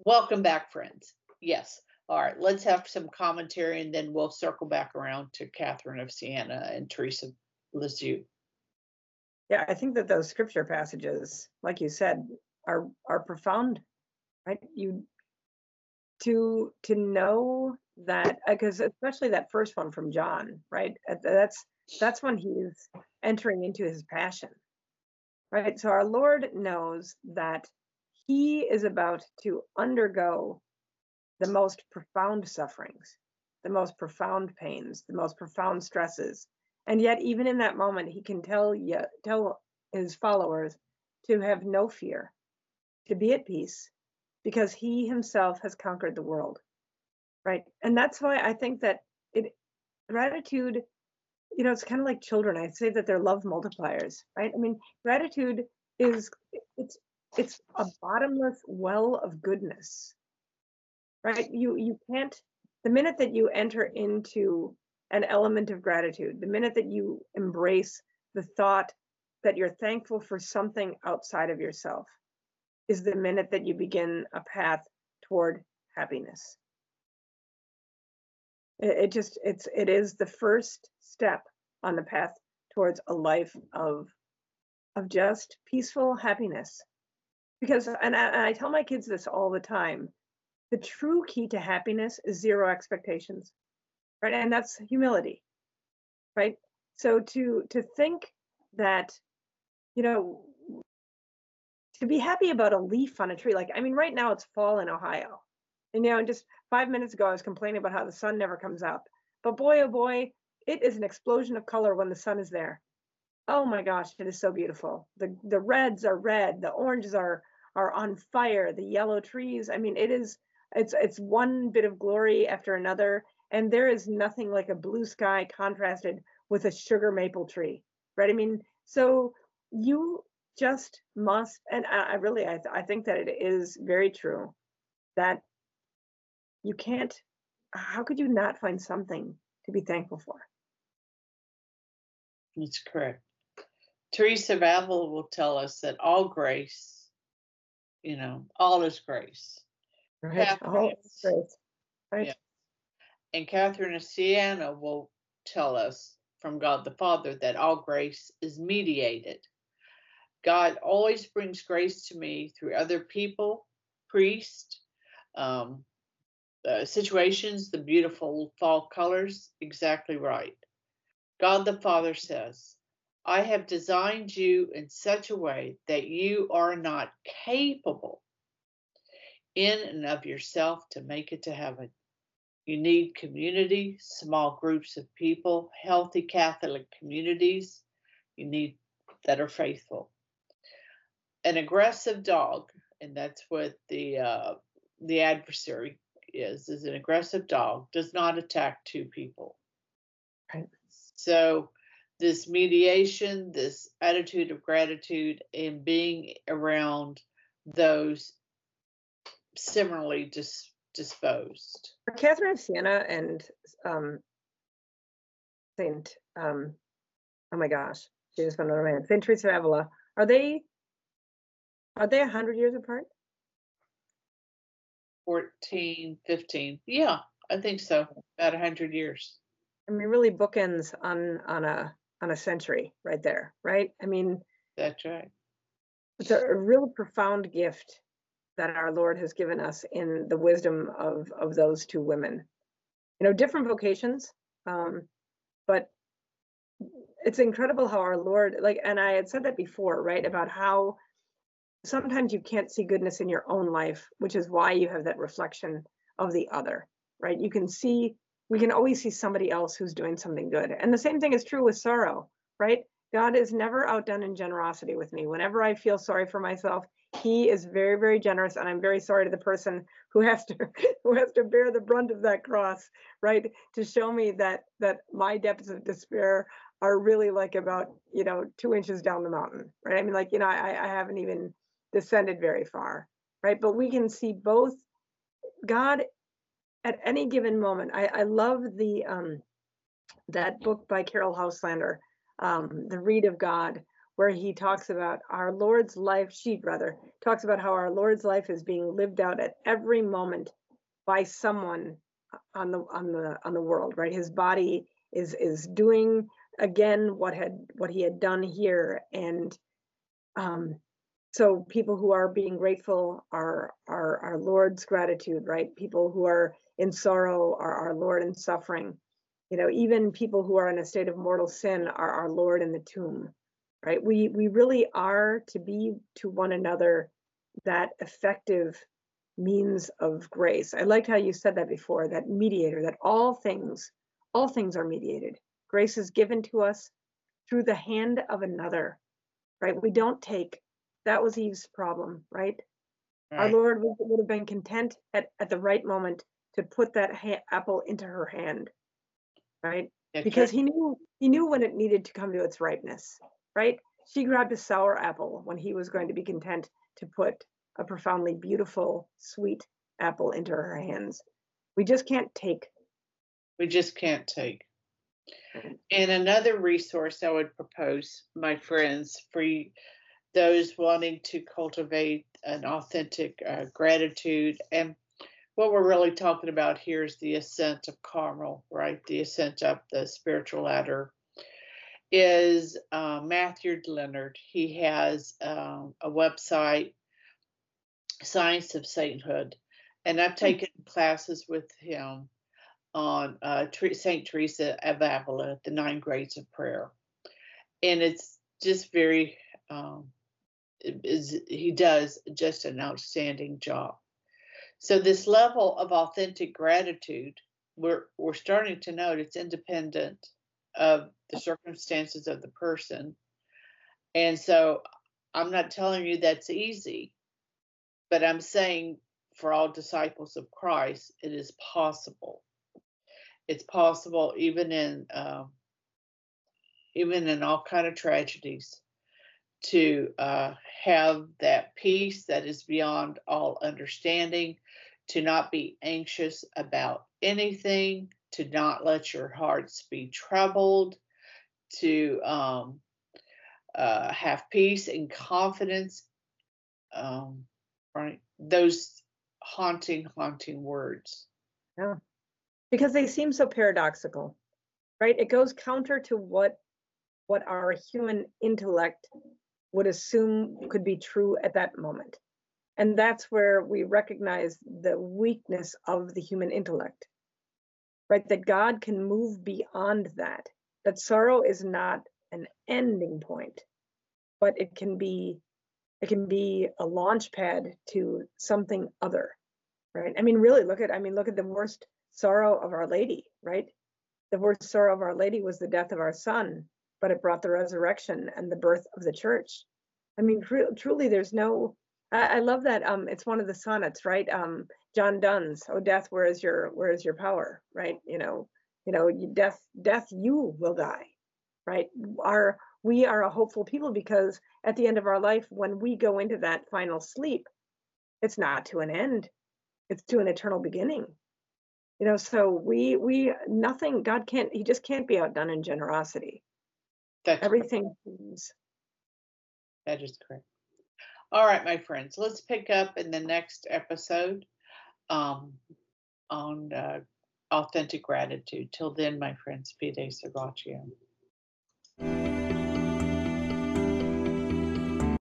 Welcome back, friends. Yes. All right. Let's have some commentary and then we'll circle back around to Catherine of Siena and Teresa Lisieux. Yeah, I think that those scripture passages, like you said, are profound, right? To know that, because especially that first one from John, right? That's when he's entering into his passion, right? So our Lord knows that he is about to undergo the most profound sufferings, the most profound pains, the most profound stresses. And yet, even in that moment, he can tell his followers to have no fear, to be at peace, because he himself has conquered the world, right? And that's why I think that gratitude, it's kind of like children. I say that they're love multipliers, right? I mean, gratitude is it's it's a bottomless well of goodness, right? You can't, the minute that you enter into an element of gratitude, the minute that you embrace the thought that you're thankful for something outside of yourself, is the minute that you begin a path toward happiness. It is the first step on the path towards a life of just peaceful happiness. Because, and I tell my kids this all the time, the true key to happiness is zero expectations, right? And that's humility, right? So to think that, to be happy about a leaf on a tree, like, I mean, right now it's fall in Ohio. And, just 5 minutes ago, I was complaining about how the sun never comes up. But boy, oh boy, it is an explosion of color when the sun is there. Oh my gosh, it is so beautiful. The reds are red, the oranges are on fire, the yellow trees. I mean, it's one bit of glory after another. And there is nothing like a blue sky contrasted with a sugar maple tree, right? I mean, so you just must, and I think that it is very true that you can't, how could you not find something to be thankful for? That's correct. Teresa of Avila will tell us that all grace, all is grace. Right. Oh, great. Right. Yeah. And Catherine of Siena will tell us from God the Father that all grace is mediated. God always brings grace to me through other people, priests, situations, the beautiful fall colors. Exactly right. God the Father says, I have designed you in such a way that you are not capable in and of yourself to make it to heaven. You need community, small groups of people, healthy Catholic communities. You need that are faithful. An aggressive dog, and that's what the adversary is an aggressive dog, does not attack two people. Right. So this mediation, this attitude of gratitude, and being around those similarly disposed. Catherine of Siena and Saint, oh my gosh, she just went over my Saint Teresa of Avila. Are they 100 years apart? 14, 15. Yeah, I think so. About 100 years. I mean, really bookends on a century right there, right? I mean, that's right. It's a real profound gift that our Lord has given us in the wisdom of those two women. Different vocations, but it's incredible how our Lord, and I had said that before, right, about how sometimes you can't see goodness in your own life, which is why you have that reflection of the other, right? We can always see somebody else who's doing something good. And the same thing is true with sorrow, right? God is never outdone in generosity with me. Whenever I feel sorry for myself, he is very, very generous, and I'm very sorry to the person who has to bear the brunt of that cross, right? To show me that my depths of despair are really like about 2 inches down the mountain, right? I mean, I haven't even descended very far, right? But we can see both God at any given moment. I love the that book by Carol Houselander, The Reed of God, where he talks about our Lord's life, she rather talks about how our Lord's life is being lived out at every moment by someone on the world, right? His body is doing again what he had done here, and so people who are being grateful are our Lord's gratitude, right? People who are in sorrow are our Lord in suffering. Even people who are in a state of mortal sin are our Lord in the tomb, right? We really are to be to one another that effective means of grace. I liked how you said that before, that mediator, that all things are mediated. Grace is given to us through the hand of another, right? We don't take. That was Eve's problem, right? Our Right. Lord would have been content at the right moment to put that apple into her hand, right? That's Because right. he knew when it needed to come to its ripeness, right? She grabbed a sour apple when he was going to be content to put a profoundly beautiful, sweet apple into her hands. We just can't take. We just can't take. Right? And another resource I would propose, my friends, for those wanting to cultivate an authentic gratitude. And what we're really talking about here is the ascent of Carmel, right? The ascent up the spiritual ladder. Is Matthew Leonard. He has a website, Science of Sainthood, and I've taken classes with him on Saint Teresa of Avila, the 9 grades of prayer, and it's just very. He does just an outstanding job. So this level of authentic gratitude, we're starting to note it's independent of the circumstances of the person. And so I'm not telling you that's easy, but I'm saying for all disciples of Christ, it is possible. It's possible even in all kind of tragedies to have that peace that is beyond all understanding, to not be anxious about anything, to not let your hearts be troubled, to have peace and confidence. Right? Those haunting words. Yeah. Because they seem so paradoxical, right? It goes counter to what our human intellect would assume could be true at that moment. And that's where we recognize the weakness of the human intellect, right? That God can move beyond that, that sorrow is not an ending point, but it can be a launch pad to something other, right? I mean, really look at the worst sorrow of Our Lady, right? The worst sorrow of Our Lady was the death of our son, but it brought the resurrection and the birth of the church. I mean, truly, there's no. I love that. It's one of the sonnets, right? John Donne's "Oh Death, where is your power?" Right? Death, you will die, right? We are a hopeful people because at the end of our life, when we go into that final sleep, it's not to an end; it's to an eternal beginning. So we nothing. God can't. He just can't be outdone in generosity. That's Everything. that is correct. All right, my friends, let's pick up in the next episode on authentic gratitude. Till then, my friends, Fide Serratio.